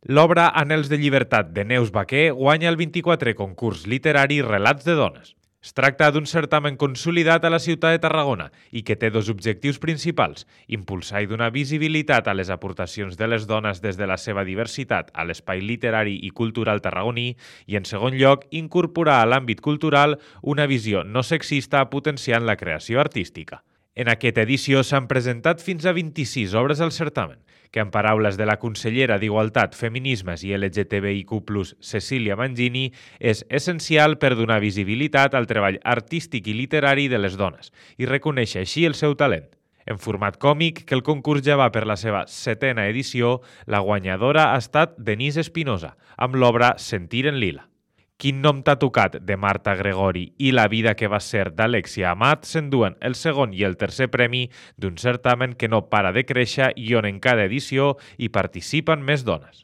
L'obra Anels de llibertat de Neus Baquer guanya el 24è concurs literari Relats de dones. Es tracta d'un certamen consolidat a la ciutat de Tarragona i que té dos objectius principals: impulsar i donar visibilitat a les aportacions de les dones des de la seva diversitat a l'espai literari i cultural tarragoní i, en segon lloc, incorporar a l'àmbit cultural una visió no sexista potenciant la creació artística. En aquesta edició s'han presentat fins a 26 obres al certamen, que en paraules de la consellera d'Igualtat, Feminismes i LGTBIQ+, Cecília Mangini, és essencial per donar visibilitat al treball artístic i literari de les dones i reconèixer així el seu talent. En format còmic, que el concurs ja va per la seva 7a edició, la guanyadora ha estat Denise Espinosa, amb l'obra Sentir en lila. Quin nom t'ha tocat, de Marta Gregori, i La vida que va ser, d'Alexia Amat, s'enduen el segon i el tercer premi d'un certamen que no para de créixer i on en cada edició hi participen més dones.